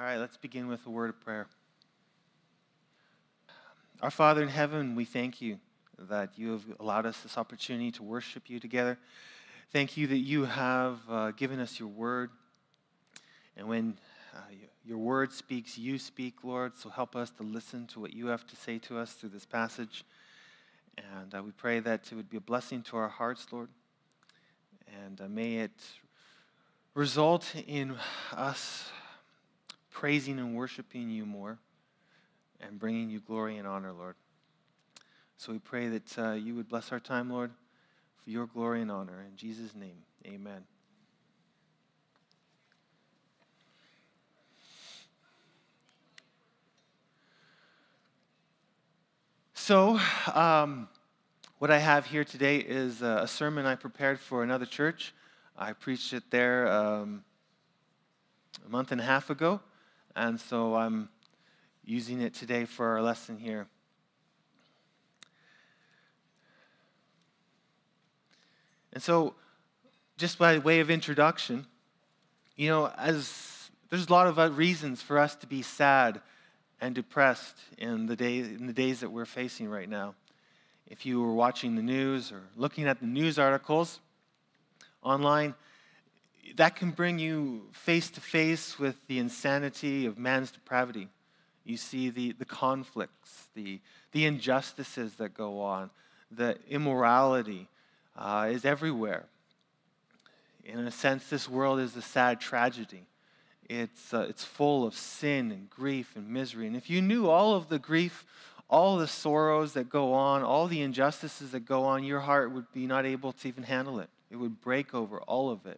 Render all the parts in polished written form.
All right, let's begin with a word of prayer. Our Father in heaven, we thank you that you have allowed us this opportunity to worship you together. Thank you that you have given us your word. And when your word speaks, you speak, Lord. So help us to listen to what you have to say to us through this passage. And we pray that it would be a blessing to our hearts, Lord. And may it result in us praising and worshiping you more and bringing you glory and honor, Lord. So we pray that you would bless our time, Lord, for your glory and honor. In Jesus' name, amen. So, what I have here today is a sermon I prepared for another church. I preached it there a month and a half ago, and so I'm using it today for our lesson here. And so, just by way of introduction, as there's a lot of reasons for us to be sad and depressed in the days that we're facing right now. If you were watching the news or looking at the news articles online, that can bring you face to face with the insanity of man's depravity. You see the conflicts, the injustices that go on, the immorality is everywhere. In a sense, this world is a sad tragedy. It's full of sin and grief and misery. And if you knew all of the grief, all the sorrows that go on, all the injustices that go on, your heart would be not able to even handle it. It would break over all of it.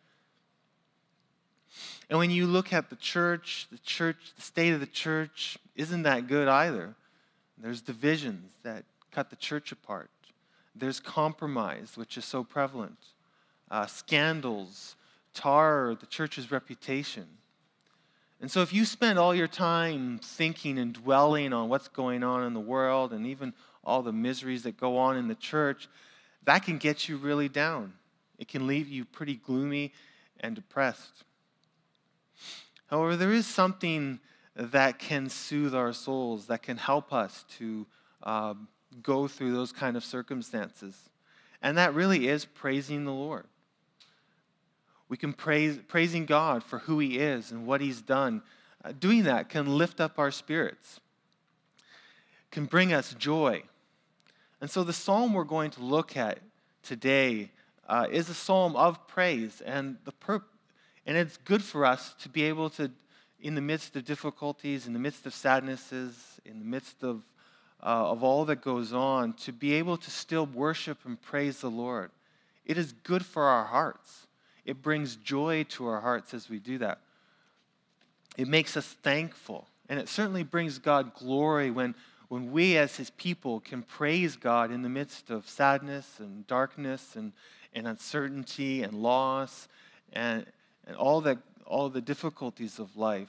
And when you look at the state of the church isn't that good either. There's divisions that cut the church apart. There's compromise, which is so prevalent. Scandals tar the church's reputation. And so if you spend all your time thinking and dwelling on what's going on in the world and even all the miseries that go on in the church, that can get you really down. It can leave you pretty gloomy and depressed. However, there is something that can soothe our souls, that can help us to go through those kind of circumstances. And that really is praising the Lord. We can praising God for who He is and what He's done. Doing that can lift up our spirits, can bring us joy. And so the psalm we're going to look at today is a psalm of praise, and it's good for us to be able to, in the midst of difficulties, in the midst of sadnesses, in the midst of all that goes on, to be able to still worship and praise the Lord. It is good for our hearts. It brings joy to our hearts as we do that. It makes us thankful, and it certainly brings God glory when we as His people can praise God in the midst of sadness and darkness and uncertainty and loss and all the difficulties of life.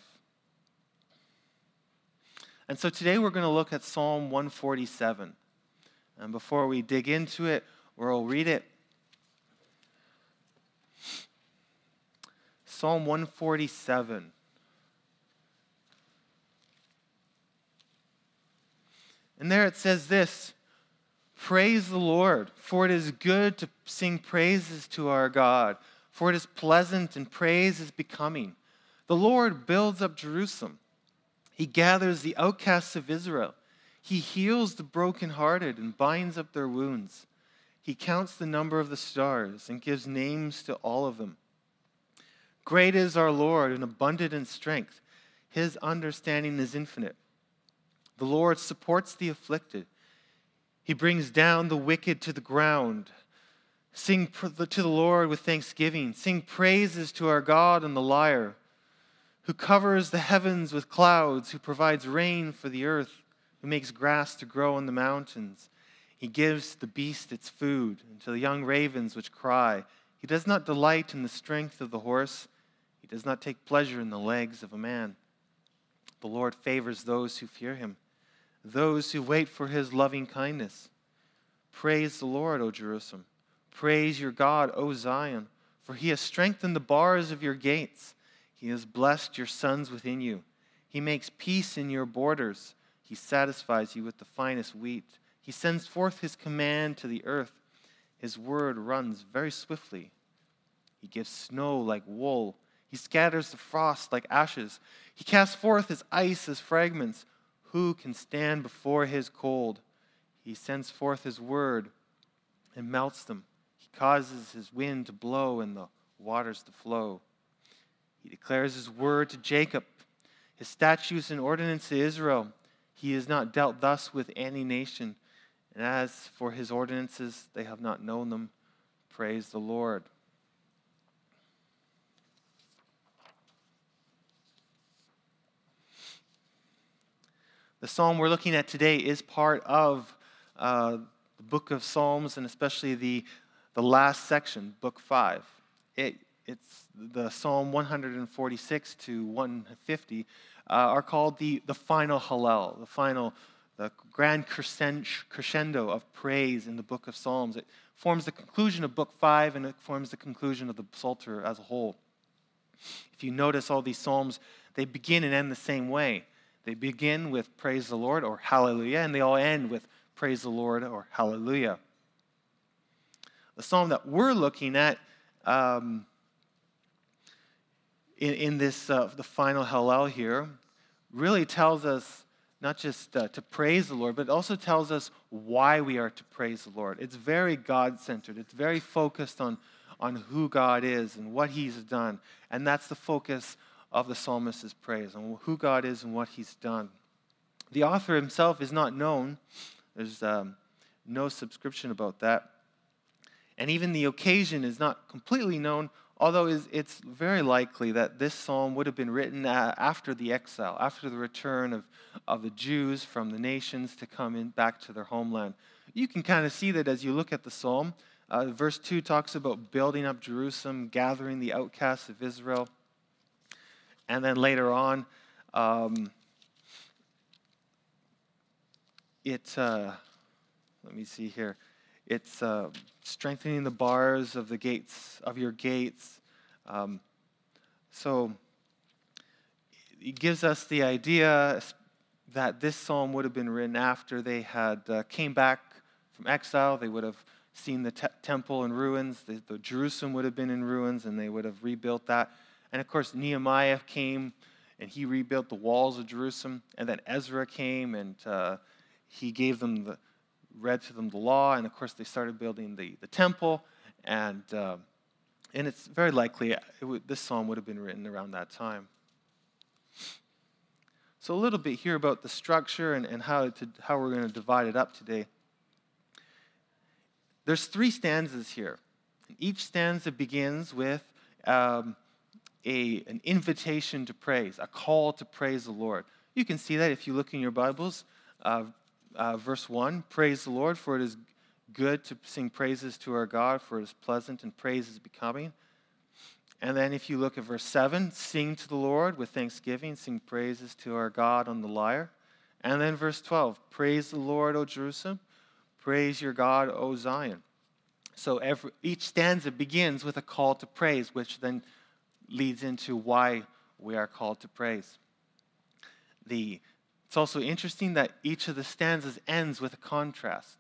And so today we're going to look at Psalm 147. And before we dig into it, we'll read it. Psalm 147. And there it says this: "Praise the Lord, for it is good to sing praises to our God, for it is pleasant and praise is becoming. The Lord builds up Jerusalem. He gathers the outcasts of Israel. He heals the brokenhearted and binds up their wounds. He counts the number of the stars and gives names to all of them. Great is our Lord and abundant in strength. His understanding is infinite. The Lord supports the afflicted. He brings down the wicked to the ground. Sing to the Lord with thanksgiving. Sing praises to our God on the lyre, who covers the heavens with clouds, who provides rain for the earth, who makes grass to grow on the mountains. He gives the beast its food, and to the young ravens which cry. He does not delight in the strength of the horse. He does not take pleasure in the legs of a man. The Lord favors those who fear Him, those who wait for His loving kindness. Praise the Lord, O Jerusalem. Praise your God, O Zion, for He has strengthened the bars of your gates. He He has blessed your sons within you. He makes peace in your borders. He satisfies you with the finest wheat. He sends forth his command to the earth. His word runs very swiftly. He gives snow like wool. He scatters the frost like ashes. He casts forth his ice as fragments. Who can stand before his cold? He sends forth his word and melts them. He causes his wind to blow and the waters to flow. He declares his word to Jacob, his statutes and ordinances to Israel. He has not dealt thus with any nation. And as for his ordinances, they have not known them. Praise the Lord. The psalm we're looking at today is part of the book of Psalms, and especially the last section, book 5. It's the Psalm 146 to 150 are called the final Hallel, the grand crescendo of praise in the book of Psalms. It forms the conclusion of book 5, and it forms the conclusion of the Psalter as a whole. If you notice all these Psalms, they begin and end the same way. They begin with praise the Lord or hallelujah, and they all end with praise the Lord or hallelujah. The psalm that we're looking at in this, the final Hallel here, really tells us not just to praise the Lord, but it also tells us why we are to praise the Lord. It's very God-centered. It's very focused on who God is and what he's done. And that's the focus of the psalmist's praise, on who God is and what he's done. The author himself is not known. There's no subscription about that. And even the occasion is not completely known, although it's very likely that this psalm would have been written after the exile, after the return of the Jews from the nations to come in back to their homeland. You can kind of see that as you look at the psalm. Verse 2 talks about building up Jerusalem, gathering the outcasts of Israel. And then later on, let me see here. It's strengthening the bars of the gates, of your gates. So it gives us the idea that this psalm would have been written after they had came back from exile. They would have seen the temple in ruins. The Jerusalem would have been in ruins, and they would have rebuilt that. And of course, Nehemiah came, and he rebuilt the walls of Jerusalem. And then Ezra came, and he gave them read to them the law. And of course, they started building the temple. And it's very likely this psalm would have been written around that time. So a little bit here about the structure and how we're going to divide it up today. There's 3 stanzas here. Each stanza begins with an invitation to praise, a call to praise the Lord. You can see that if you look in your Bibles. Verse 1, praise the Lord, for it is good to sing praises to our God, for it is pleasant and praise is becoming. And then if you look at verse 7, sing to the Lord with thanksgiving, sing praises to our God on the lyre. And then verse 12, praise the Lord, O Jerusalem, praise your God, O Zion. So each stanza begins with a call to praise, which then leads into why we are called to praise. It's also interesting that each of the stanzas ends with a contrast.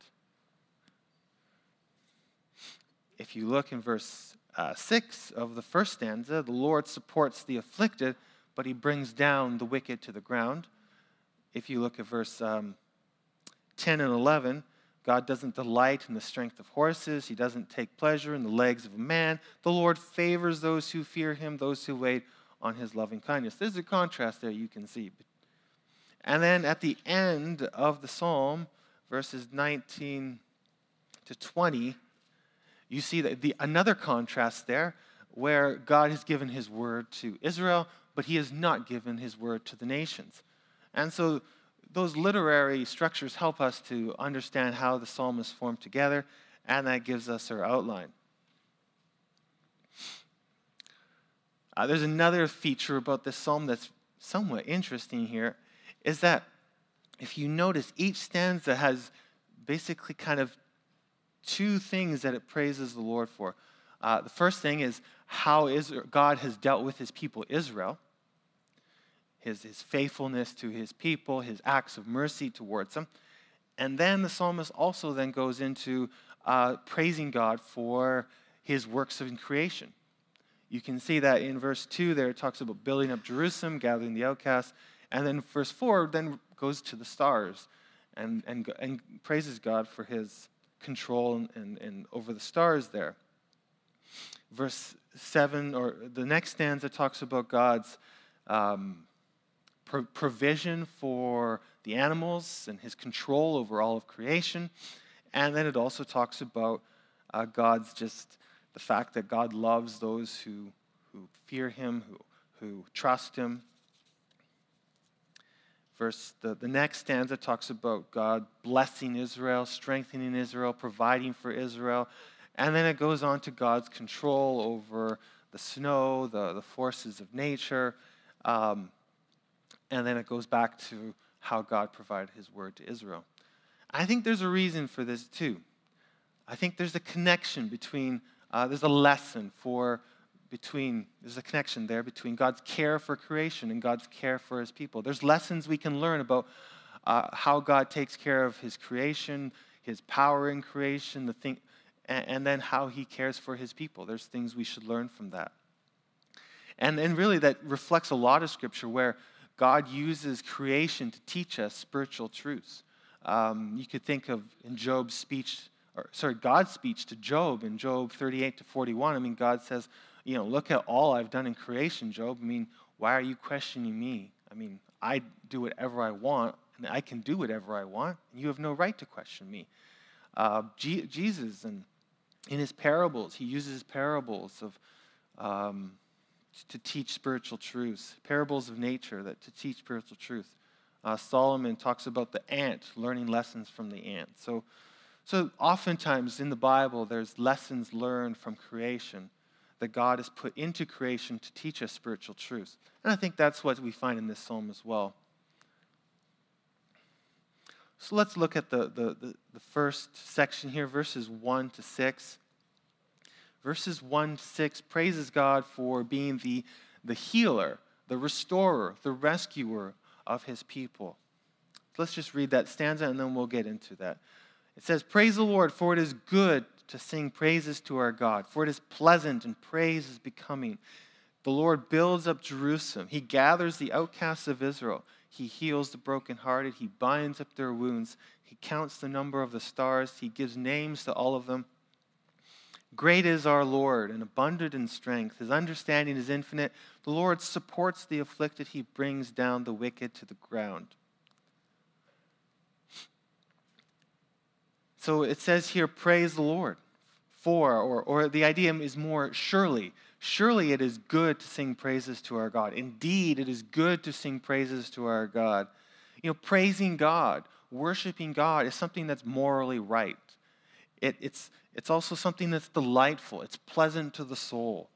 If you look in verse 6 of the first stanza, the Lord supports the afflicted, but he brings down the wicked to the ground. If you look at verse 10 and 11, God doesn't delight in the strength of horses. He doesn't take pleasure in the legs of a man. The Lord favors those who fear him, those who wait on his loving kindness. There's a contrast there you can see. And then at the end of the psalm, verses 19 to 20, you see that another contrast there where God has given his word to Israel, but he has not given his word to the nations. And so those literary structures help us to understand how the psalm is formed together, and that gives us our outline. There's another feature about this psalm that's somewhat interesting here, is that if you notice, each stanza has basically kind of 2 things that it praises the Lord for. The first thing is how God has dealt with his people Israel, his faithfulness to his people, his acts of mercy towards them. And then the psalmist also then goes into praising God for his works in creation. You can see that in verse 2 there, it talks about building up Jerusalem, gathering the outcasts. And then verse 4 then goes to the stars and praises God for his control and over the stars there. Verse 7, or the next stanza, talks about God's provision for the animals and his control over all of creation. And then it also talks about God's just the fact that God loves those who fear him, who trust him. The next stanza talks about God blessing Israel, strengthening Israel, providing for Israel. And then it goes on to God's control over the snow, the forces of nature. And then it goes back to how God provided his word to Israel. I think there's a reason for this too. I think there's a connection between, there's a connection there between God's care for creation and God's care for his people. There's lessons we can learn about how God takes care of his creation, his power in creation, and then how he cares for his people. There's things we should learn from that. And really that reflects a lot of Scripture where God uses creation to teach us spiritual truths. You could think of in God's speech to Job in Job 38 to 41. I mean, God says, look at all I've done in creation, Job. I mean, why are you questioning me? I mean, I do whatever I want, and I can do whatever I want, and you have no right to question me. Jesus, and in his parables, he uses parables to teach spiritual truths, parables of nature to teach spiritual truth. Solomon talks about the ant, learning lessons from the ant. So oftentimes in the Bible, there's lessons learned from creation that God has put into creation to teach us spiritual truths. And I think that's what we find in this psalm as well. So let's look at the first section here, verses 1 to 6. Verses 1 to 6 praises God for being the healer, the restorer, the rescuer of his people. Let's just read that stanza and then we'll get into that. It says, "Praise the Lord, for it is good to sing praises to our God, for it is pleasant and praise is becoming. The Lord builds up Jerusalem. He gathers the outcasts of Israel. He heals the brokenhearted. He binds up their wounds. He counts the number of the stars. He gives names to all of them. Great is our Lord and abundant in strength. His understanding is infinite. The Lord supports the afflicted. He brings down the wicked to the ground." So it says here, praise the Lord for, or the idea is more surely. Surely it is good to sing praises to our God. Indeed, it is good to sing praises to our God. Praising God, worshiping God is something that's morally right. It's also something that's delightful. It's pleasant to the soul.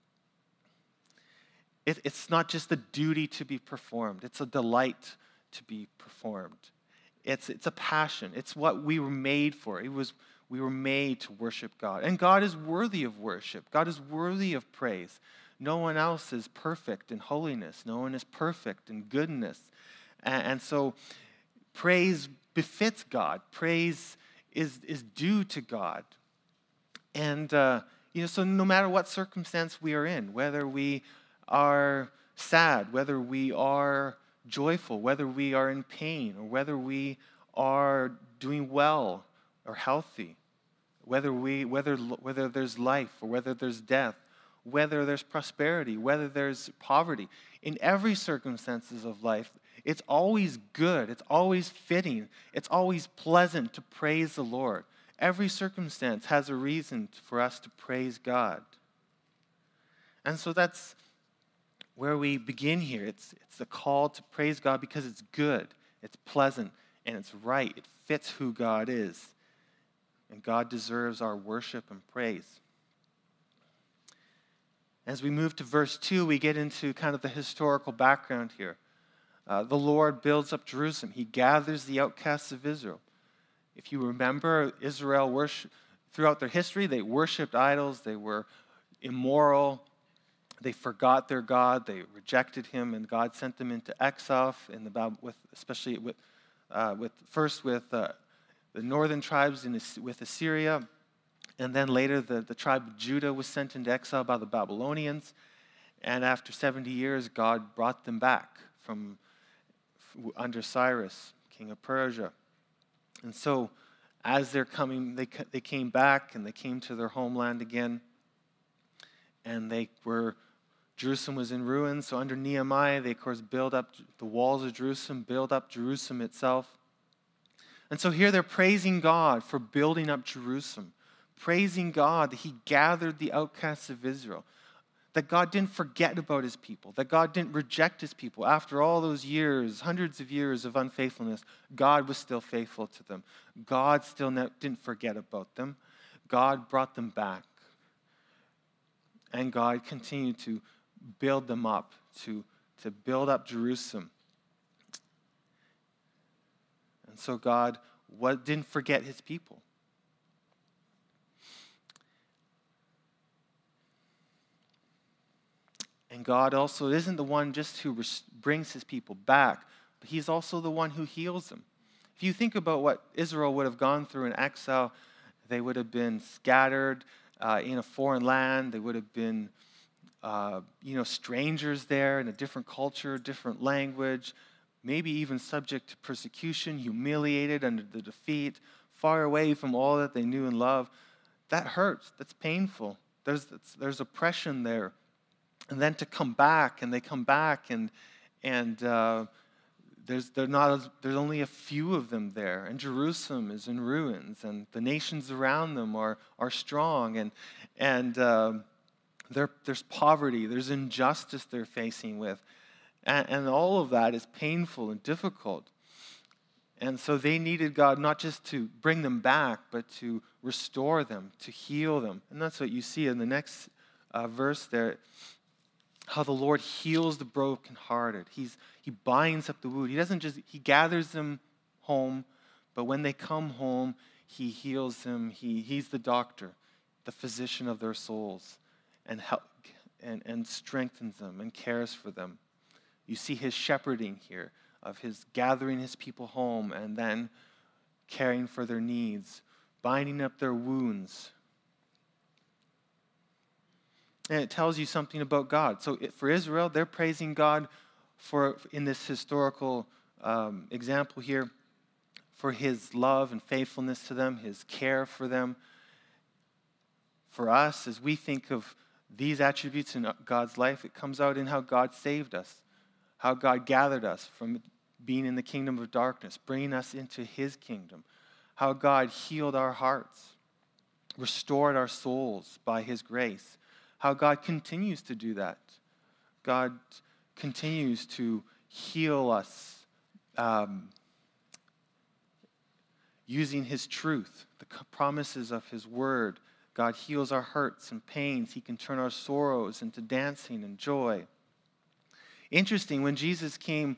It's not just a duty to be performed. It's a delight to be performed. It's a passion. It's what we were made for. We were made to worship God. And God is worthy of worship. God is worthy of praise. No one else is perfect in holiness. No one is perfect in goodness. And so praise befits God. Praise is due to God. And, so no matter what circumstance we are in, whether we are sad, whether we are joyful, whether we are in pain, or whether we are doing well or healthy, whether there's life or whether there's death, whether there's prosperity, whether there's poverty, in every circumstances of life, it's always good, it's always fitting, it's always pleasant to praise the Lord. Every circumstance has a reason for us to praise God. And so that's where we begin here. It's a call to praise God because it's good, it's pleasant, and it's right. It fits who God is. And God deserves our worship and praise. As we move to verse 2, we get into kind of the historical background here. The Lord builds up Jerusalem. He gathers the outcasts of Israel. If you remember, Israel throughout their history, they worshipped idols, they were immoral, they forgot their God, they rejected him, and God sent them into exile especially with the northern tribes with Assyria, and then later the tribe of Judah was sent into exile by the Babylonians, and after 70 years, God brought them back from under Cyrus, king of Persia. And so, as they're coming, they came back and they came to their homeland again, and Jerusalem was in ruins. So under Nehemiah, they of course build up the walls of Jerusalem, build up Jerusalem itself. And so here they're praising God for building up Jerusalem, praising God that he gathered the outcasts of Israel, that God didn't forget about his people, that God didn't reject his people. After all those years, hundreds of years of unfaithfulness, God was still faithful to them. God still didn't forget about them. God brought them back. And God continued to build them up, to build up Jerusalem. And so God didn't forget his people. And God also isn't the one just who brings his people back, but he's also the one who heals them. If you think about what Israel would have gone through in exile, they would have been scattered in a foreign land. They would have been strangers there in a different culture, different language, maybe even subject to persecution, humiliated under the defeat, far away from all that they knew and loved. That hurts. That's painful. There's oppression there. And then to come back, and they come back, and there's only a few of them there, and Jerusalem is in ruins, and the nations around them are strong, and there's poverty, there's injustice they're facing with, and all of that is painful and difficult. And so they needed God not just to bring them back, but to restore them, to heal them. And that's what you see in the next verse there, how the Lord heals the brokenhearted. He binds up the wound. He gathers them home, but when they come home, he heals them. He's the doctor, the physician of their souls, and strengthens them and cares for them. You see his shepherding here, of his gathering his people home and then caring for their needs, binding up their wounds. And it tells you something about God. So for Israel, they're praising God in this historical example here, for his love and faithfulness to them, his care for them. For us, as we think of these attributes in God's life, it comes out in how God saved us, how God gathered us from being in the kingdom of darkness, bringing us into his kingdom, how God healed our hearts, restored our souls by his grace, how God continues to do that. God continues to heal us using his truth, the promises of his word. God heals our hurts and pains. He can turn our sorrows into dancing and joy. Interesting, when Jesus came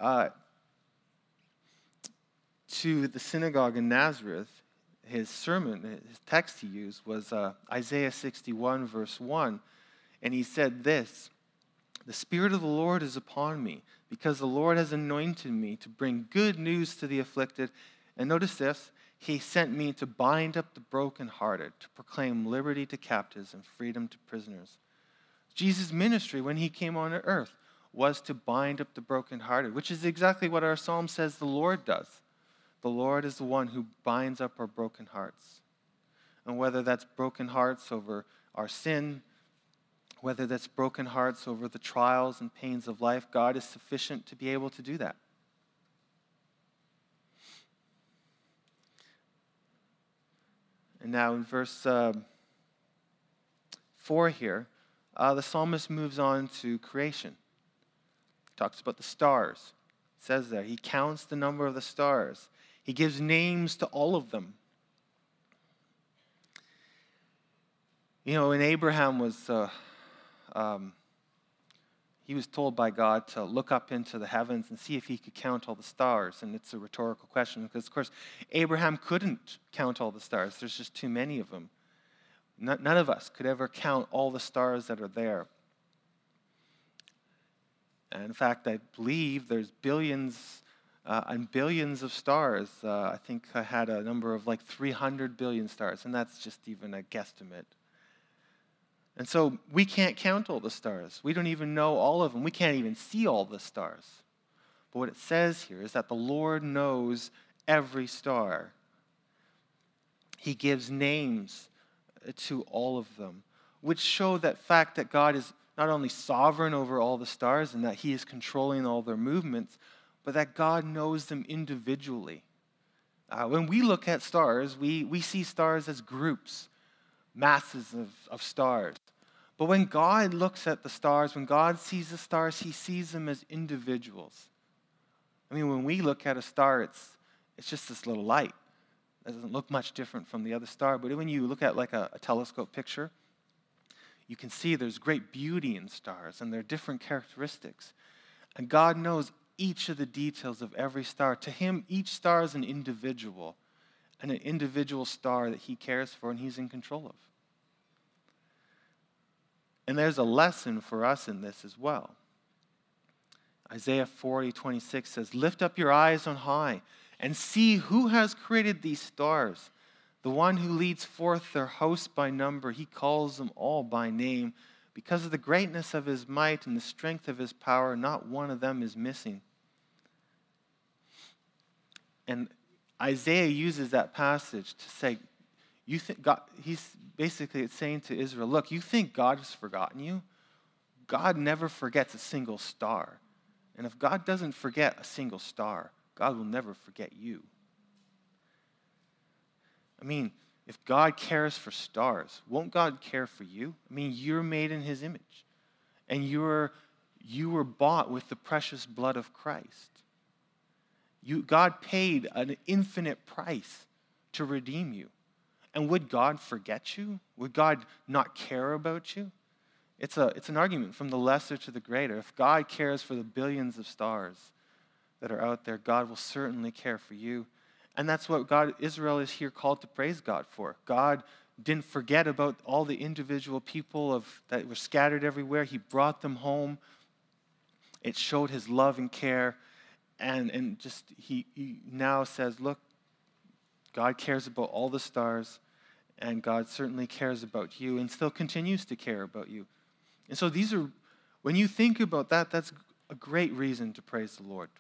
to the synagogue in Nazareth, his sermon, his text he used was Isaiah 61, verse 1. And he said this, "The Spirit of the Lord is upon me, because the Lord has anointed me to bring good news to the afflicted." And notice this, he sent me to bind up the brokenhearted, to proclaim liberty to captives and freedom to prisoners. Jesus' ministry when he came on earth was to bind up the brokenhearted, which is exactly what our psalm says the Lord does. The Lord is the one who binds up our broken hearts. And whether that's broken hearts over our sin, whether that's broken hearts over the trials and pains of life, God is sufficient to be able to do that. And now in verse 4 here, the psalmist moves on to creation. He talks about the stars. It says there, he counts the number of the stars. He gives names to all of them. When Abraham was, He was told by God to look up into the heavens and see if he could count all the stars. And it's a rhetorical question because, of course, Abraham couldn't count all the stars. There's just too many of them. None of us could ever count all the stars that are there. And in fact, I believe there's billions and billions of stars. I think I had a number of like 300 billion stars, and that's just even a guesstimate. And so we can't count all the stars. We don't even know all of them. We can't even see all the stars. But what it says here is that the Lord knows every star. He gives names to all of them, which show that fact that God is not only sovereign over all the stars and that he is controlling all their movements, but that God knows them individually. When we look at stars, we see stars as groups, masses of stars. But when God looks at the stars, when God sees the stars, he sees them as individuals. I mean, when we look at a star, it's just this little light. It doesn't look much different from the other star. But when you look at like a telescope picture, you can see there's great beauty in stars, and there are different characteristics. And God knows each of the details of every star. To him, each star is an individual, and an individual star that he cares for and he's in control of. And there's a lesson for us in this as well. Isaiah 40:26 says, "Lift up your eyes on high and see who has created these stars. The one who leads forth their hosts by number, he calls them all by name. Because of the greatness of his might and the strength of his power, not one of them is missing." And Isaiah uses that passage to say, you think God, it's saying to Israel, look, you think God has forgotten you? God never forgets a single star. And if God doesn't forget a single star, God will never forget you. I mean, if God cares for stars, won't God care for you? I mean, you're made in his image. And you were bought with the precious blood of Christ. God paid an infinite price to redeem you. And would God forget you? Would God not care about you? It's an argument from the lesser to the greater. If God cares for the billions of stars that are out there, God will certainly care for you. And that's what Israel is here called to praise God for. God didn't forget about all the individual people that were scattered everywhere. He brought them home. It showed his love and care. And just he now says, look, God cares about all the stars, and God certainly cares about you and still continues to care about you. And so when you think about that, that's a great reason to praise the Lord.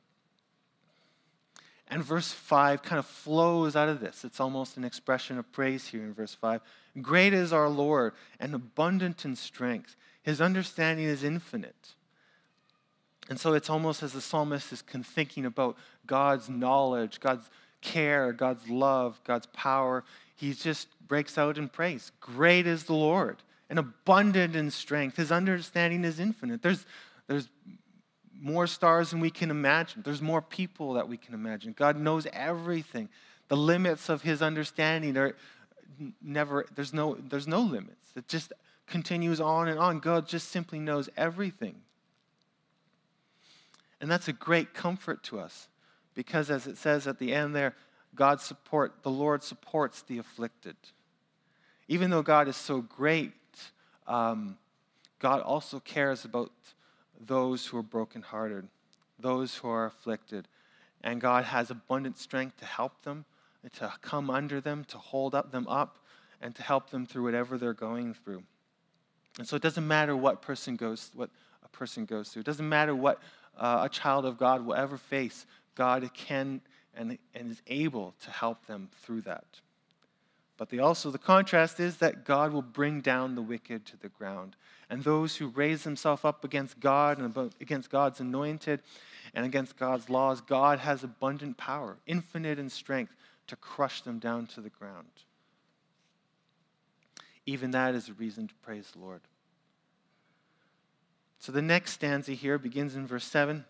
And verse 5 kind of flows out of this. It's almost an expression of praise here in verse 5. Great is our Lord and abundant in strength. His understanding is infinite. And so it's almost as the psalmist is thinking about God's knowledge, God's care, God's love, God's power. He just breaks out in praise. Great is the Lord and abundant in strength. His understanding is infinite. There's more stars than we can imagine. There's more people that we can imagine. God knows everything. The limits of his understanding are never, there's no limits. It just continues on and on. God just simply knows everything. And that's a great comfort to us because as it says at the end there, the Lord supports the afflicted. Even though God is so great, God also cares about those who are brokenhearted, those who are afflicted. And God has abundant strength to help them, to come under them, to hold them up, and to help them through whatever they're going through. And so it doesn't matter what a person goes through. It doesn't matter what a child of God will ever face. God can and is able to help them through that. But the contrast is that God will bring down the wicked to the ground. And those who raise themselves up against God and against God's anointed and against God's laws, God has abundant power, infinite in strength, to crush them down to the ground. Even that is a reason to praise the Lord. So the next stanza here begins in verse 7.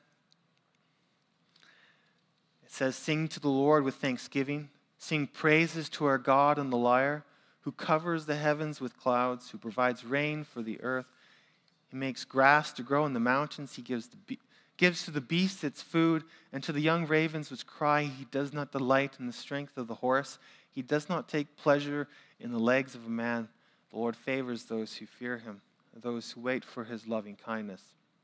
It says, "Sing to the Lord with thanksgiving. Sing praises to our God on the lyre, who covers the heavens with clouds, who provides rain for the earth. He makes grass to grow in the mountains. He gives to the beasts its food, and to the young ravens which cry. He does not delight in the strength of the horse. He does not take pleasure in the legs of a man. The Lord favors those who fear him, those who wait for his loving kindness.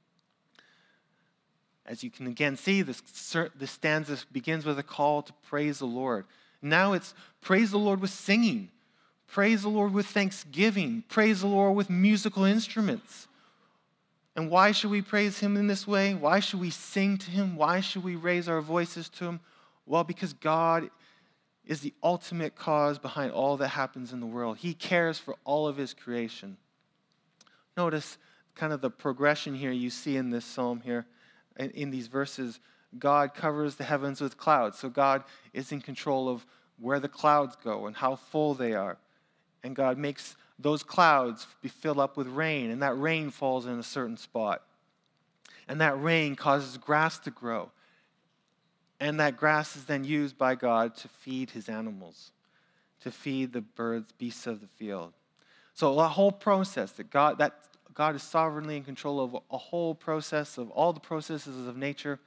As you can again see, this stanza begins with a call to praise the Lord. Now it's praise the Lord with singing. Praise the Lord with thanksgiving. Praise the Lord with musical instruments. And why should we praise him in this way? Why should we sing to him? Why should we raise our voices to him? Well, because God is the ultimate cause behind all that happens in the world. He cares for all of his creation. Notice kind of the progression here you see in this psalm here. In these verses, God covers the heavens with clouds. So God is in control of where the clouds go and how full they are. And God makes those clouds be filled up with rain, and that rain falls in a certain spot. And that rain causes grass to grow. And that grass is then used by God to feed his animals, to feed the birds, beasts of the field. So the whole process that God is sovereignly in control of a whole process of all the processes of nature.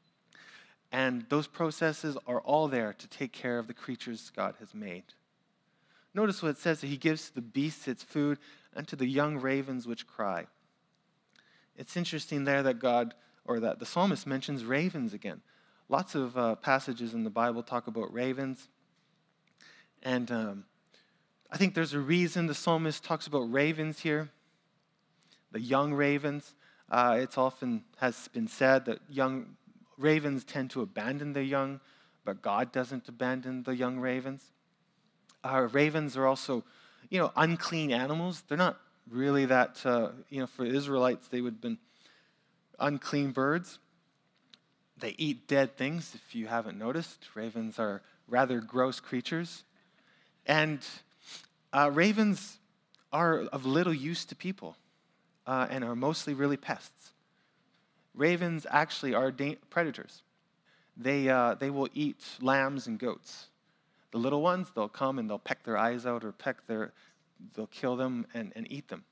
And those processes are all there to take care of the creatures God has made. Notice what it says, that he gives to the beasts its food and to the young ravens which cry. It's interesting there that that the psalmist mentions ravens again. Lots of passages in the Bible talk about ravens. And I think there's a reason the psalmist talks about ravens here. The young ravens. It's often has been said that young ravens tend to abandon their young, but God doesn't abandon the young ravens. Ravens are also, unclean animals. They're not really that, for Israelites, they would have been unclean birds. They eat dead things, if you haven't noticed. Ravens are rather gross creatures. And ravens are of little use to people and are mostly really pests. Ravens actually are predators. They will eat lambs and goats. The little ones, they'll come and they'll peck their eyes out or they'll kill them and eat them.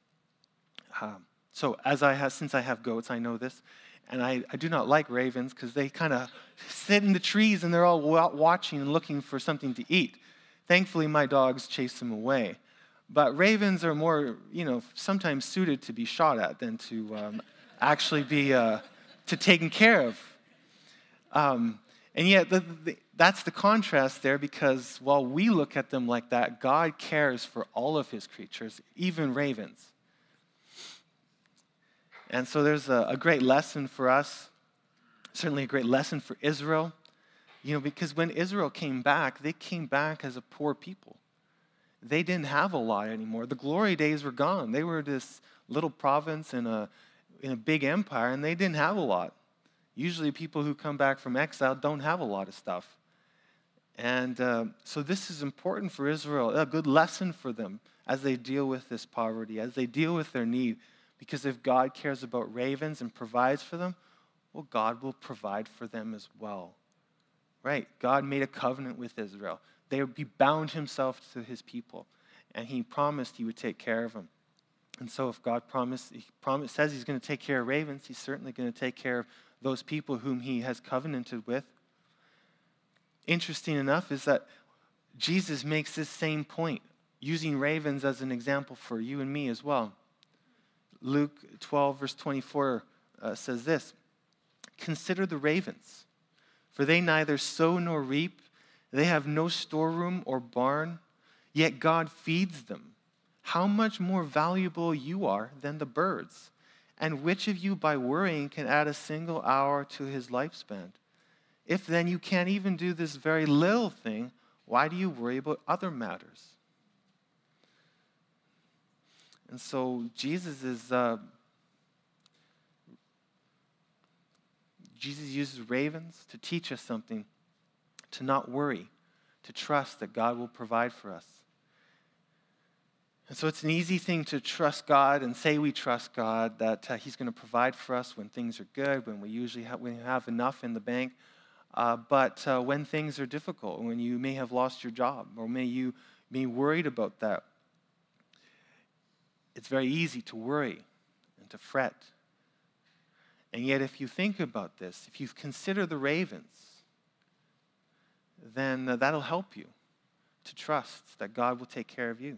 So since I have goats, I know this. And I do not like ravens because they kind of sit in the trees and they're all watching and looking for something to eat. Thankfully, my dogs chase them away. But ravens are more, sometimes suited to be shot at than to actually be taken care of. And yet, that's the contrast there, because while we look at them like that, God cares for all of his creatures, even ravens. And so there's a great lesson for us, certainly a great lesson for Israel, because when Israel came back, they came back as a poor people. They didn't have a lot anymore. The glory days were gone. They were this little province in a big empire, and they didn't have a lot. Usually people who come back from exile don't have a lot of stuff. And so this is important for Israel, a good lesson for them as they deal with this poverty, as they deal with their need. Because if God cares about ravens and provides for them, well, God will provide for them as well. Right? God made a covenant with Israel. He bound himself to his people, and he promised he would take care of them. And so if God says he's going to take care of ravens, he's certainly going to take care of those people whom he has covenanted with. Interesting enough is that Jesus makes this same point, using ravens as an example for you and me as well. Luke 12, verse 24 says this, "Consider the ravens, for they neither sow nor reap, they have no storeroom or barn, yet God feeds them. How much more valuable you are than the birds? And which of you by worrying can add a single hour to his lifespan? If then you can't even do this very little thing, why do you worry about other matters?" And so Jesus uses ravens to teach us something, to not worry, to trust that God will provide for us. And so it's an easy thing to trust God and say we trust God, that he's going to provide for us when things are good, when we have enough in the bank. But when things are difficult, when you may have lost your job, or you be worried about that, it's very easy to worry and to fret. And yet, if you think about this, if you consider the ravens, then that'll help you to trust that God will take care of you.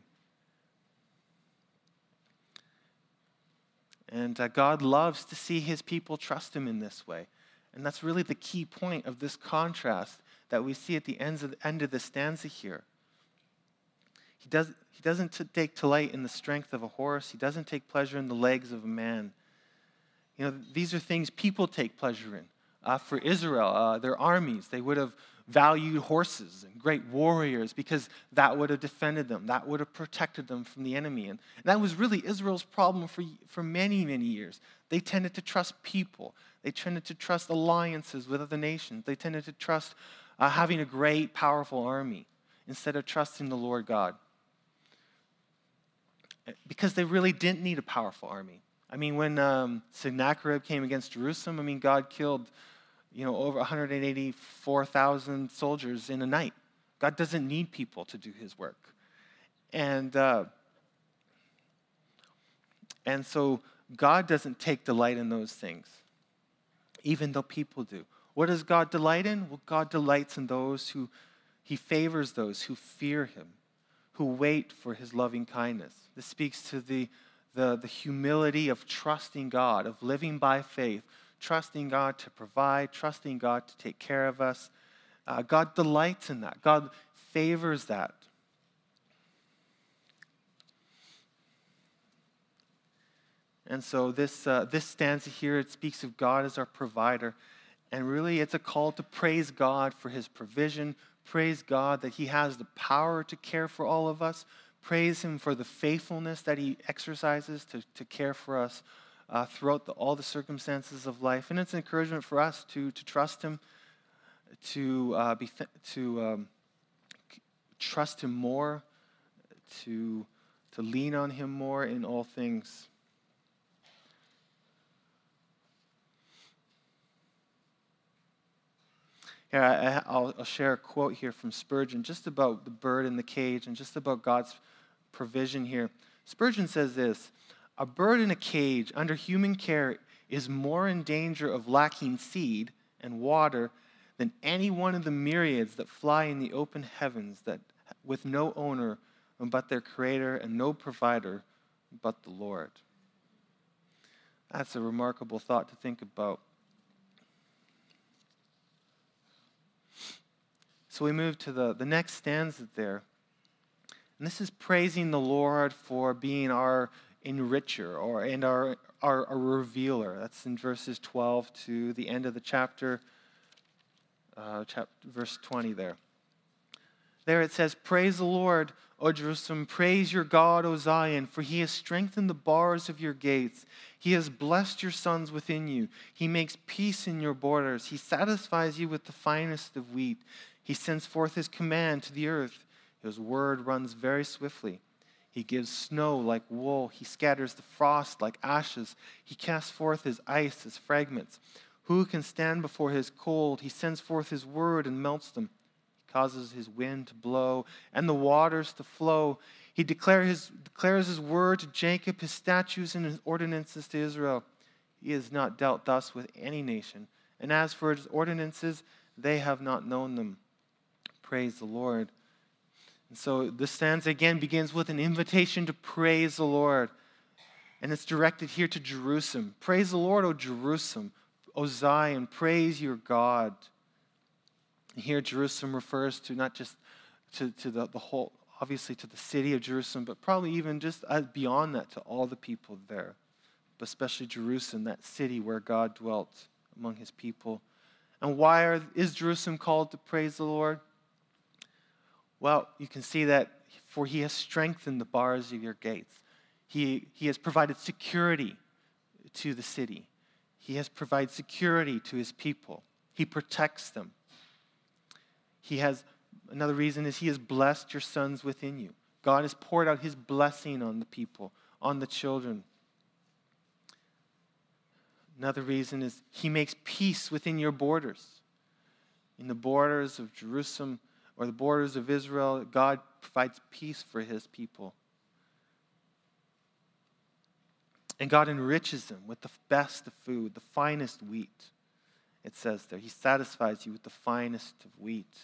And God loves to see his people trust him in this way. And that's really the key point of this contrast that we see at the end of the stanza here. He doesn't take delight in the strength of a horse. He doesn't take pleasure in the legs of a man. You know, these are things people take pleasure in. For Israel, their armies, they would have valued horses and great warriors because that would have defended them. That would have protected them from the enemy. And that was really Israel's problem for many, many years. They tended to trust people. They tended to trust alliances with other nations. They tended to trust having a great, powerful army instead of trusting the Lord God. Because they really didn't need a powerful army. I mean, when Sennacherib came against Jerusalem, I mean, God killed over 184,000 soldiers in a night. God doesn't need people to do his work. And so God doesn't take delight in those things, even though people do. What does God delight in? Well, God delights in he favors those who fear him, who wait for his loving kindness. This speaks to the humility of trusting God, of living by faith, trusting God to provide, trusting God to take care of us. God delights in that. God favors that. And so this stanza here, it speaks of God as our provider. And really, it's a call to praise God for his provision. Praise God that he has the power to care for all of us. Praise him for the faithfulness that he exercises to care for us throughout all the circumstances of life. And it's an encouragement for us to trust him, to trust him more, to lean on him more in all things. Here, I'll share a quote here from Spurgeon just about the bird in the cage and just about God's provision here. Spurgeon says this: "A bird in a cage under human care is more in danger of lacking seed and water than any one of the myriads that fly in the open heavens that with no owner but their Creator and no provider but the Lord." That's a remarkable thought to think about. So we move to the next stanza there. And this is praising the Lord for being our enricher and our revealer. That's in verses 12 to the end of the chapter, verse 20 there. There it says, "Praise the Lord, O Jerusalem. Praise your God, O Zion, for he has strengthened the bars of your gates. He has blessed your sons within you. He makes peace in your borders. He satisfies you with the finest of wheat. He sends forth his command to the earth. His word runs very swiftly. He gives snow like wool. He scatters the frost like ashes. He casts forth his ice as fragments. Who can stand before his cold? He sends forth his word and melts them. He causes his wind to blow and the waters to flow. He declares his word to Jacob, his statutes and his ordinances to Israel. He has not dealt thus with any nation. And as for his ordinances, they have not known them." Praise the Lord. And so this stanza again begins with an invitation to praise the Lord. And it's directed here to Jerusalem. Praise the Lord, O Jerusalem. O Zion, praise your God. And here Jerusalem refers to not just to the whole, obviously to the city of Jerusalem, but probably even just beyond that to all the people there. But especially Jerusalem, that city where God dwelt among his people. And why is Jerusalem called to praise the Lord? Well, you can see that for he has strengthened the bars of your gates. He has provided security to the city. He has provided security to his people. He protects them. Another reason is he has blessed your sons within you. God has poured out his blessing on the people, on the children. Another reason is he makes peace within your borders. In the borders of Jerusalem, or the borders of Israel, God provides peace for his people. And God enriches them with the best of food, the finest wheat. It says there, he satisfies you with the finest of wheat.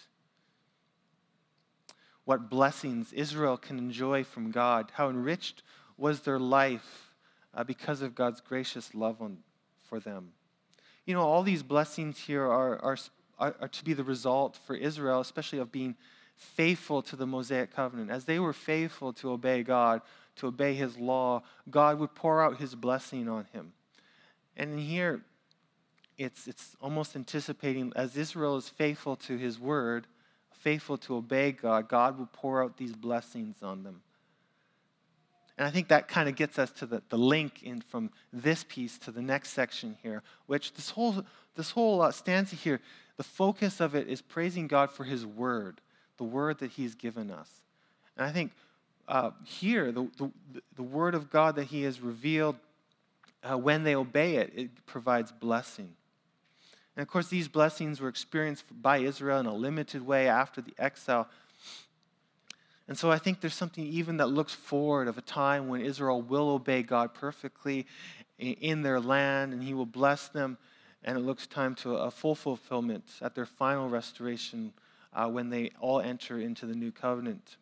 What blessings Israel can enjoy from God. How enriched was their life because of God's gracious love for them. You know, all these blessings here are to be the result for Israel, especially of being faithful to the Mosaic covenant. As they were faithful to obey God, to obey his law, God would pour out his blessing on him. And in here, it's almost anticipating, as Israel is faithful to his word, faithful to obey God, God will pour out these blessings on them. And I think that kind of gets us to the link in from this piece to the next section here, which this whole stanza here, the focus of it is praising God for his word, the word that he's given us. And I think here, the word of God that he has revealed, when they obey it, it provides blessing. And of course, these blessings were experienced by Israel in a limited way after the exile. And so I think there's something even that looks forward of a time when Israel will obey God perfectly in their land, and he will bless them. And it looks time to a full fulfillment at their final restoration when they all enter into the new covenant.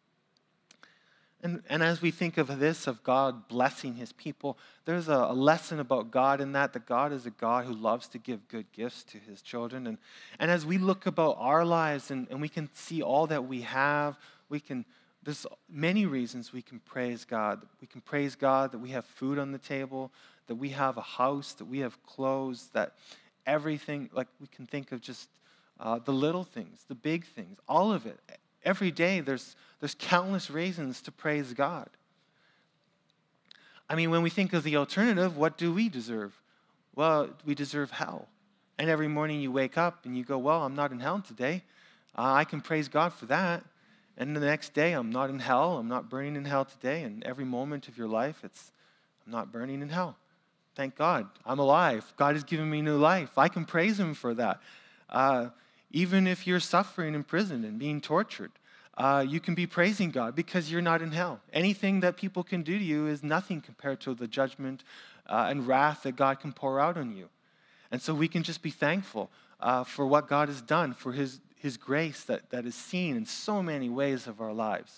And as we think of this, of God blessing his people, there's a lesson about God in that God is a God who loves to give good gifts to his children. And as we look about our lives and we can see all that we have, there's many reasons we can praise God. We can praise God that we have food on the table, that we have a house, that we have clothes, that everything, like we can think of just the little things, the big things, all of it. Every day there's countless reasons to praise God. I mean, when we think of the alternative, what do we deserve? Well, we deserve hell. And every morning you wake up and you go, well, I'm not in hell today. I can praise God for that. And the next day, I'm not in hell. I'm not burning in hell today. And every moment of your life, I'm not burning in hell. Thank God. I'm alive. God has given me new life. I can praise him for that. Even if you're suffering in prison and being tortured, you can be praising God because you're not in hell. Anything that people can do to you is nothing compared to the judgment and wrath that God can pour out on you. And so we can just be thankful for what God has done, for his grace that is seen in so many ways of our lives.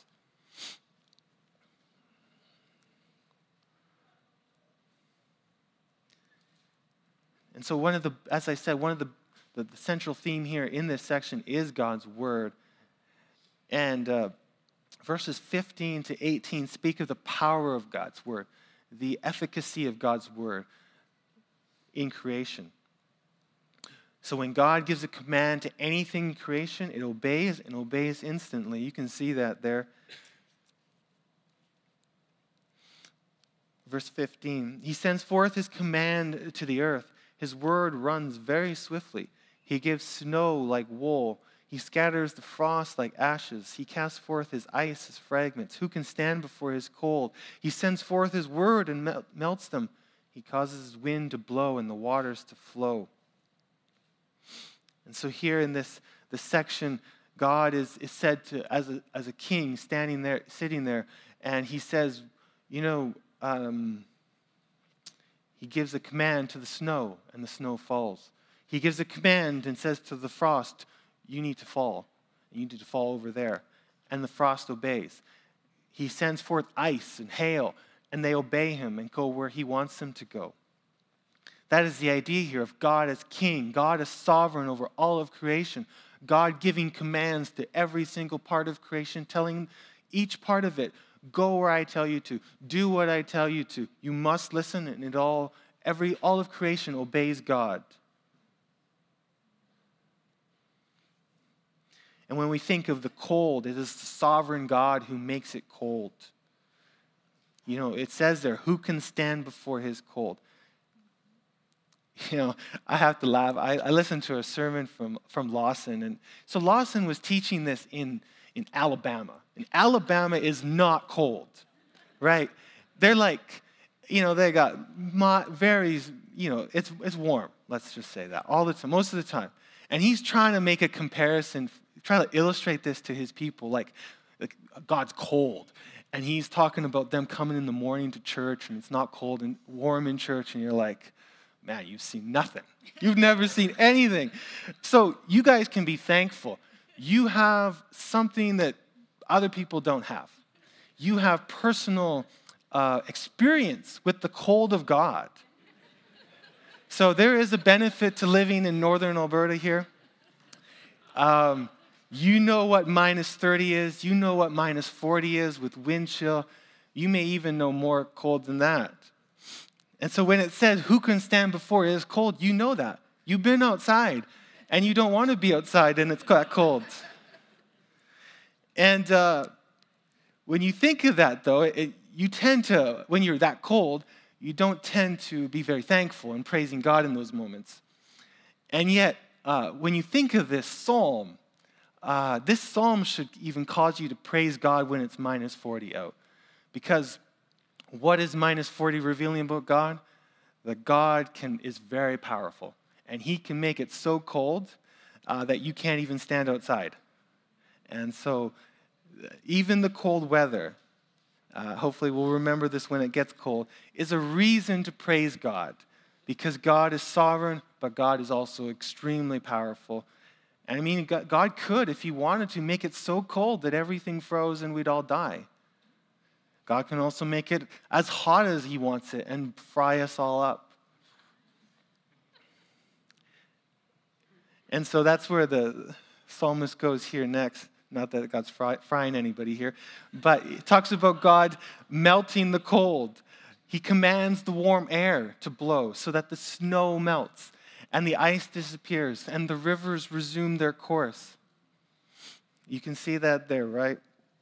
And so as I said, one of the central theme here in this section is God's word. And verses 15 to 18 speak of the power of God's word, the efficacy of God's word in creation. So when God gives a command to anything in creation, it obeys and obeys instantly. You can see that there. Verse 15, he sends forth his command to the earth. His word runs very swiftly. He gives snow like wool. He scatters the frost like ashes. He casts forth his ice as fragments. Who can stand before his cold? He sends forth his word and melts them. He causes his wind to blow and the waters to flow. And so here in this section, God is said to, as a king standing there, sitting there, and he says, he gives a command to the snow, and the snow falls. He gives a command and says to the frost, you need to fall. You need to fall over there. And the frost obeys. He sends forth ice and hail, and they obey him and go where he wants them to go. That is the idea here of God as king, God as sovereign over all of creation, God giving commands to every single part of creation, telling each part of it, go where I tell you to, do what I tell you to. You must listen, and all of creation obeys God. And when we think of the cold, it is the sovereign God who makes it cold. You know, it says there, who can stand before his cold? You know, I have to laugh. I listened to a sermon from Lawson. And so Lawson was teaching this in Alabama. And Alabama is not cold, right? They're like, they got it's warm. Let's just say that all the time, most of the time. And he's trying to make a comparison, trying to illustrate this to his people, like God's cold. And he's talking about them coming in the morning to church, and it's not cold and warm in church, and you're like, man, you've seen nothing. You've never seen anything. So you guys can be thankful. You have something that other people don't have. You have personal experience with the cold of God. So there is a benefit to living in northern Alberta here. You know what minus 30 is. You know what minus 40 is with wind chill. You may even know more cold than that. And so when it says, who can stand before it is cold, you know that. You've been outside, and you don't want to be outside, and it's that cold. And when you think of that, though, you tend to, when you're that cold, you don't tend to be very thankful and praising God in those moments. And yet, when you think of this psalm should even cause you to praise God when it's minus 40 out. Because what is minus 40 revealing about God? That God is very powerful. And he can make it so cold that you can't even stand outside. And so even the cold weather, hopefully we'll remember this when it gets cold, is a reason to praise God. Because God is sovereign, but God is also extremely powerful. And I mean, God could, if he wanted to, make it so cold that everything froze and we'd all die. God can also make it as hot as he wants it and fry us all up. And so that's where the psalmist goes here next. Not that God's frying anybody here, but it talks about God melting the cold. He commands the warm air to blow so that the snow melts and the ice disappears and the rivers resume their course. You can see that there, right?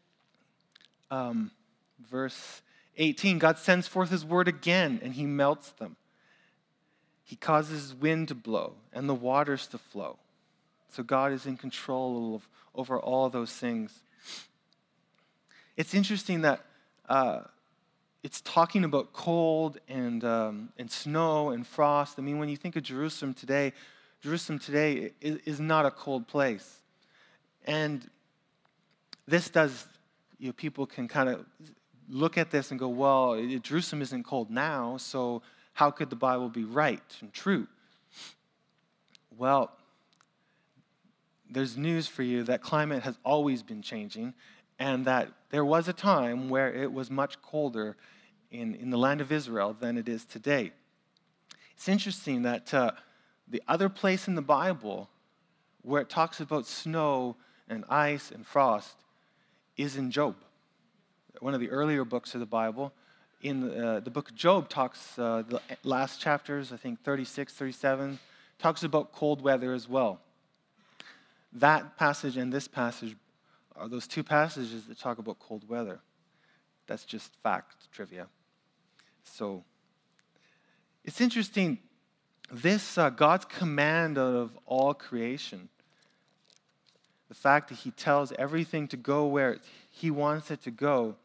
Verse 18, God sends forth his word again and he melts them. He causes wind to blow and the waters to flow. So God is in control over all those things. It's interesting that it's talking about cold and snow and frost. I mean, when you think of Jerusalem today is not a cold place. And this does, people can kind of look at this and go, well, Jerusalem isn't cold now, so how could the Bible be right and true? Well, there's news for you that climate has always been changing and that there was a time where it was much colder in the land of Israel than it is today. It's interesting that the other place in the Bible where it talks about snow and ice and frost is in Job, one of the earlier books of the Bible. In the book of Job talks, the last chapters, I think 36, 37, talks about cold weather as well. That passage and this passage are those two passages that talk about cold weather. That's just fact, trivia. So it's interesting, this God's command of all creation, the fact that he tells everything to go where he wants it to go,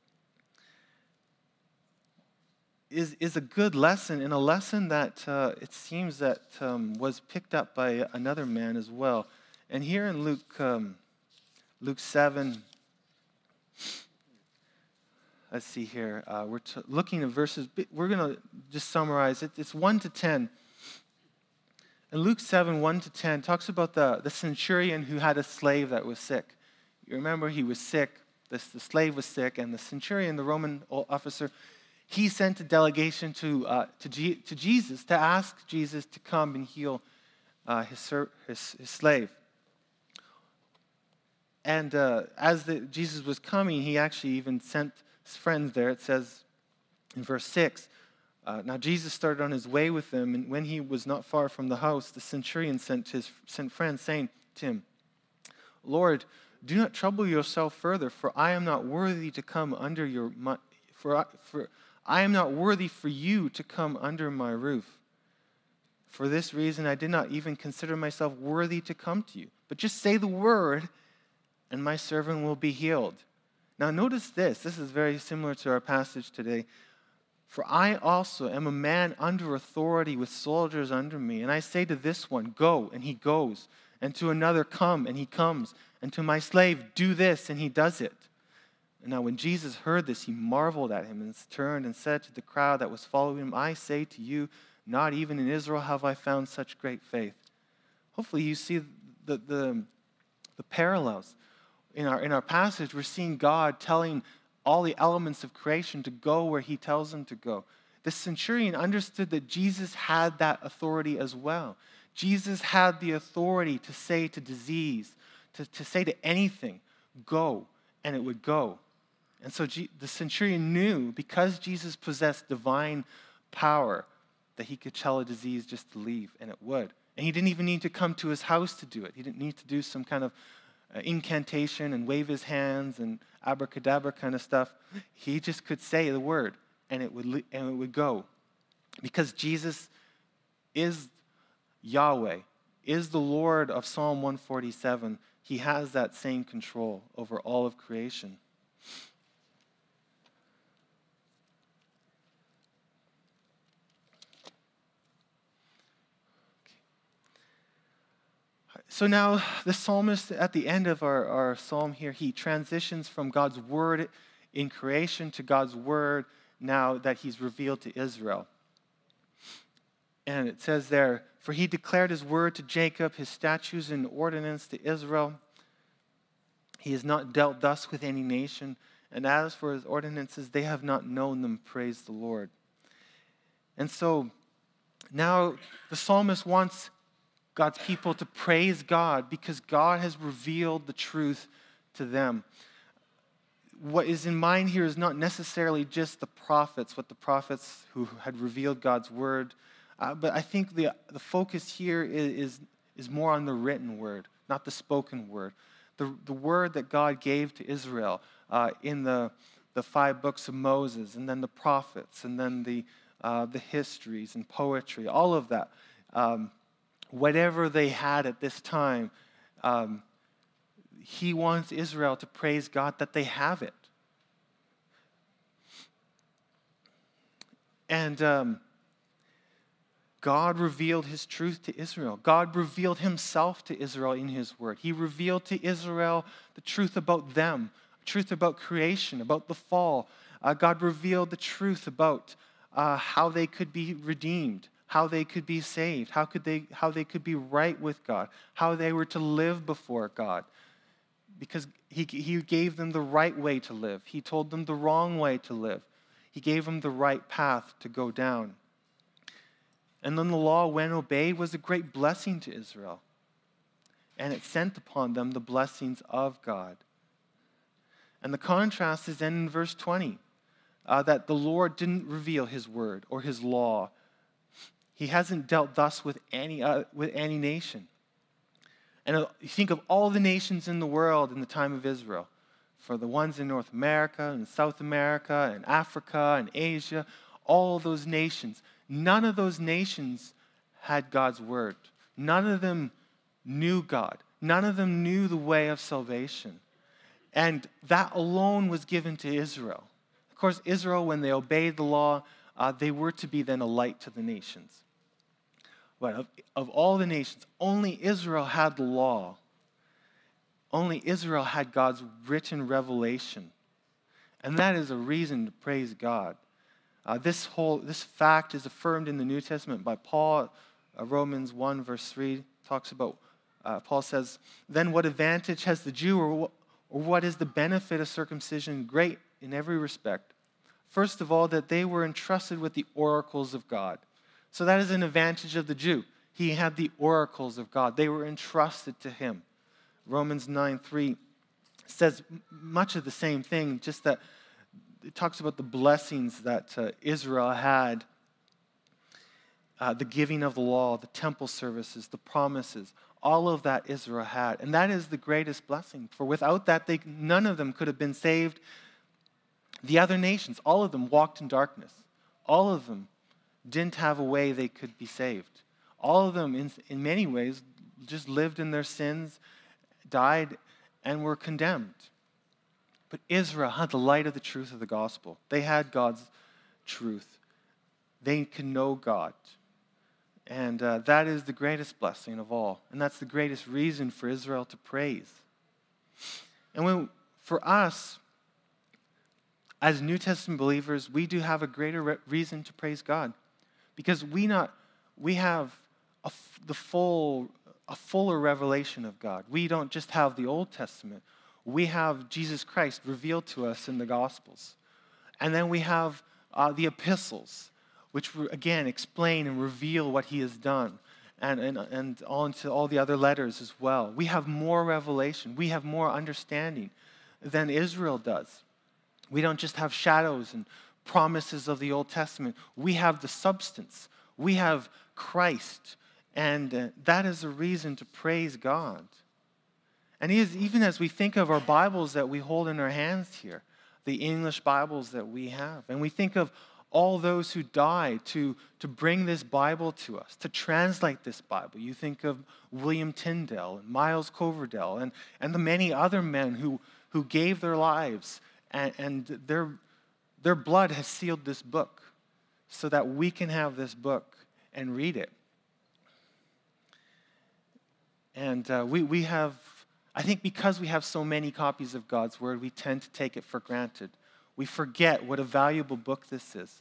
is a good lesson, and a lesson that it seems that was picked up by another man as well. And here in Luke 7, let's see here. We're looking at verses. We're going to just summarize it. It's 1 to 10. And Luke 7, 1 to 10 talks about the centurion who had a slave that was sick. You remember he was sick. The slave was sick, and the centurion, the Roman officer, he sent a delegation to Jesus to ask Jesus to come and heal his slave. And as Jesus was coming, he actually even sent his friends there. It says in verse 6, now Jesus started on his way with them, and when he was not far from the house, the centurion sent friends, saying to him, Lord, do not trouble yourself further, for I am not worthy to come under your I am not worthy for you to come under my roof. For this reason, I did not even consider myself worthy to come to you. But just say the word, and my servant will be healed. Now notice this. This is very similar to our passage today. For I also am a man under authority with soldiers under me. And I say to this one, go, and he goes. And to another, come, and he comes. And to my slave, do this, and he does it. And now when Jesus heard this, he marveled at him and turned and said to the crowd that was following him, I say to you, not even in Israel have I found such great faith. Hopefully you see the parallels. In our passage, we're seeing God telling all the elements of creation to go where he tells them to go. The centurion understood that Jesus had that authority as well. Jesus had the authority to say to disease, to say to anything, go, and it would go. And so the centurion knew, because Jesus possessed divine power, that he could tell a disease just to leave, and it would. And he didn't even need to come to his house to do it. He didn't need to do some kind of incantation and wave his hands and abracadabra kind of stuff. He just could say the word, and it would go. Because Jesus is Yahweh, is the Lord of Psalm 147. He has that same control over all of creation. So now the psalmist, at the end of our psalm here, he transitions from God's word in creation to God's word now that he's revealed to Israel. And it says there, for he declared his word to Jacob, his statutes and ordinance to Israel. He has not dealt thus with any nation, and as for his ordinances, they have not known them, praise the Lord. And so now the psalmist wants God's people to praise God because God has revealed the truth to them. What is in mind here is not necessarily just the prophets, what the prophets who had revealed God's word, but I think the focus here is more on the written word, not the spoken word. The word that God gave to Israel in the 5 books of Moses, and then the prophets, and then the histories and poetry, all of that. Whatever they had at this time, he wants Israel to praise God that they have it. And God revealed his truth to Israel. God revealed himself to Israel in his word. He revealed to Israel the truth about them, truth about creation, about the fall. God revealed the truth about how they could be redeemed, how they could be saved, how they could be right with God, how they were to live before God. Because he gave them the right way to live. He told them the wrong way to live. He gave them the right path to go down. And then the law, when obeyed, was a great blessing to Israel. And it sent upon them the blessings of God. And the contrast is then in verse 20, that the Lord didn't reveal his word or his law. He hasn't dealt thus with any nation. And you think of all the nations in the world in the time of Israel, for the ones in North America and South America and Africa and Asia, all those nations. None of those nations had God's word. None of them knew God. None of them knew the way of salvation. And that alone was given to Israel. Of course, Israel, when they obeyed the law, they were to be then a light to the nations. But of all the nations, only Israel had the law. Only Israel had God's written revelation. And that is a reason to praise God. This fact is affirmed in the New Testament by Paul. Romans 1 verse 3 talks about, Paul says, then what advantage has the Jew, or what is the benefit of circumcision? Great in every respect. First of all, that they were entrusted with the oracles of God. So that is an advantage of the Jew. He had the oracles of God. They were entrusted to him. Romans 9:3 says much of the same thing, just that it talks about the blessings that Israel had, the giving of the law, the temple services, the promises, all of that Israel had. And that is the greatest blessing. For without that, none of them could have been saved. The other nations, all of them walked in darkness. All of them didn't have a way they could be saved. All of them, in many ways, just lived in their sins, died, and were condemned. But Israel had the light of the truth of the gospel. They had God's truth. They could know God. And that is the greatest blessing of all. And that's the greatest reason for Israel to praise. And for us, as New Testament believers, we do have a greater reason to praise God, because we have a fuller revelation of God. We don't just have the Old Testament. We have Jesus Christ revealed to us in the Gospels. And then we have the epistles, which again explain and reveal what he has done, and on to all the other letters as well. We have more revelation. We have more understanding than Israel does. We don't just have shadows and promises of the Old Testament. We have the substance. We have Christ, and that is a reason to praise God. And even as we think of our Bibles that we hold in our hands here, the English Bibles that we have, and we think of all those who died to bring this Bible to us, to translate this Bible. You think of William Tyndale and Miles Coverdale and the many other men who gave their lives, and their blood has sealed this book so that we can have this book and read it. And we have, I think because we have so many copies of God's Word, we tend to take it for granted. We forget what a valuable book this is.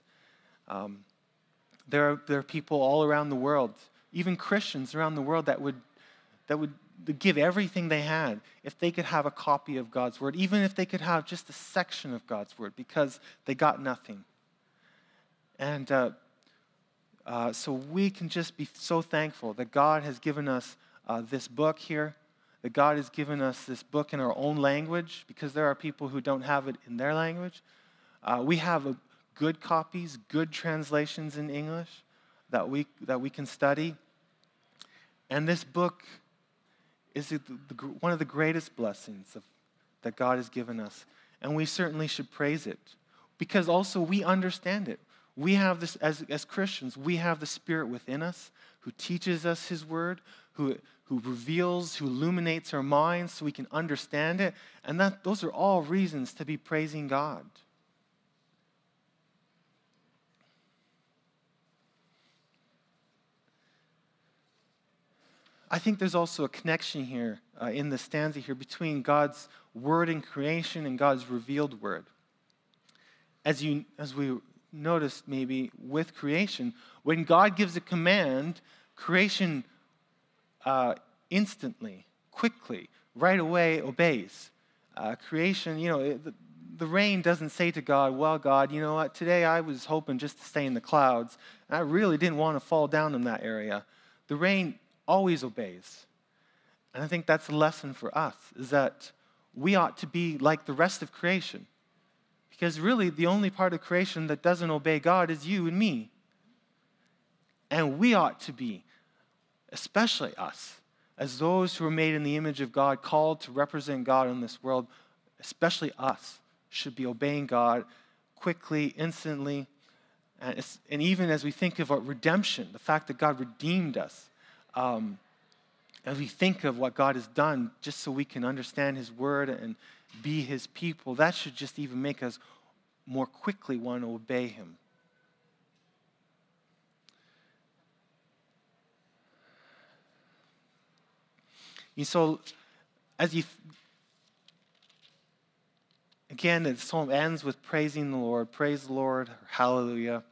There are people all around the world, even Christians around the world, that would give everything they had if they could have a copy of God's Word, even if they could have just a section of God's Word, because they got nothing. And so we can just be so thankful that God has given us this book here, that God has given us this book in our own language, because there are people who don't have it in their language. We have good copies, good translations in English that we can study. And this book is one of the greatest blessings that God has given us. And we certainly should praise it, because also we understand it. We have this, as Christians, we have the Spirit within us who teaches us His Word, who reveals, who illuminates our minds so we can understand it. And those are all reasons to be praising God. I think there's also a connection here in the stanza here between God's Word in creation and God's revealed Word. As we noticed maybe with creation, when God gives a command, creation instantly, quickly, right away obeys. Creation, the rain doesn't say to God, well, God, you know what, today I was hoping just to stay in the clouds, and I really didn't want to fall down in that area. The rain always obeys. And I think that's a lesson for us, is that we ought to be like the rest of creation. Because really, the only part of creation that doesn't obey God is you and me. And we ought to be, especially us, as those who are made in the image of God, called to represent God in this world, especially us, should be obeying God quickly, instantly. And even as we think of our redemption, the fact that God redeemed us, as we think of what God has done just so we can understand His Word and be His people, that should just even make us more quickly want to obey Him. And so, again, the psalm ends with praising the Lord. Praise the Lord, hallelujah.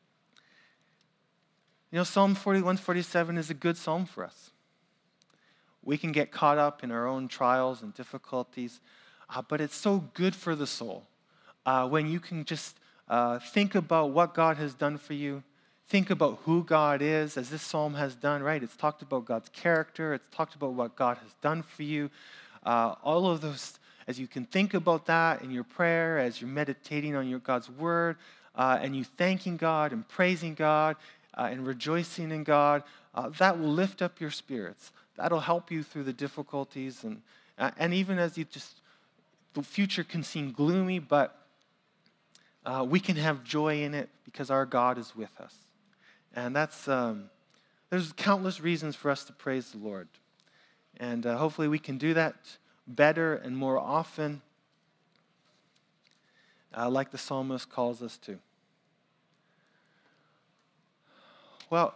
Psalm 41, 47 is a good psalm for us. We can get caught up in our own trials and difficulties, but it's so good for the soul when you can just think about what God has done for you, think about who God is, as this psalm has done, right? It's talked about God's character, it's talked about what God has done for you. All of those, as you can think about that in your prayer, as you're meditating on God's Word, and you thanking God and praising God, and rejoicing in God, that will lift up your spirits. That'll help you through the difficulties, and even as the future can seem gloomy, but we can have joy in it because our God is with us. And there's countless reasons for us to praise the Lord. And hopefully we can do that better and more often, like the psalmist calls us to. Well,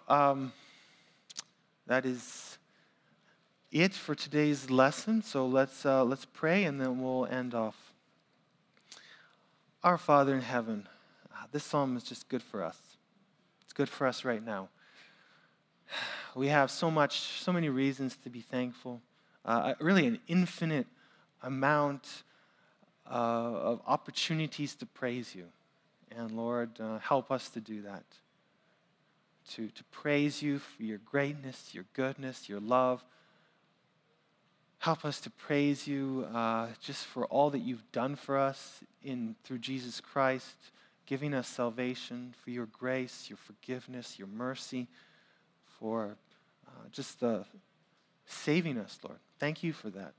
that is it for today's lesson. So let's pray, and then we'll end off. Our Father in heaven, this psalm is just good for us. It's good for us right now. We have so many reasons to be thankful. Really an infinite amount of opportunities to praise you. And Lord, help us to do that. To praise you for your greatness, your goodness, your love. Help us to praise you just for all that you've done for us through Jesus Christ, giving us salvation, for your grace, your forgiveness, your mercy, for just saving us, Lord. Thank you for that.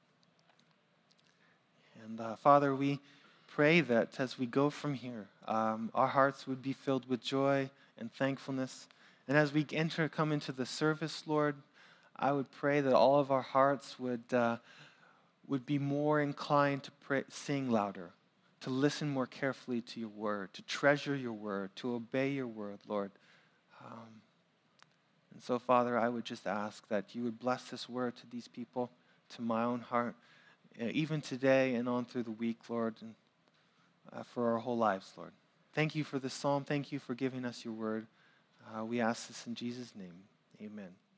And Father, we pray that as we go from here, our hearts would be filled with joy and thankfulness. And as we come into the service, Lord, I would pray that all of our hearts would be more inclined to sing louder, to listen more carefully to your word, to treasure your word, to obey your word, Lord. And so, Father, I would just ask that you would bless this word to these people, to my own heart, even today and on through the week, Lord, and for our whole lives, Lord. Thank you for this psalm. Thank you for giving us your word. We ask this in Jesus' name. Amen.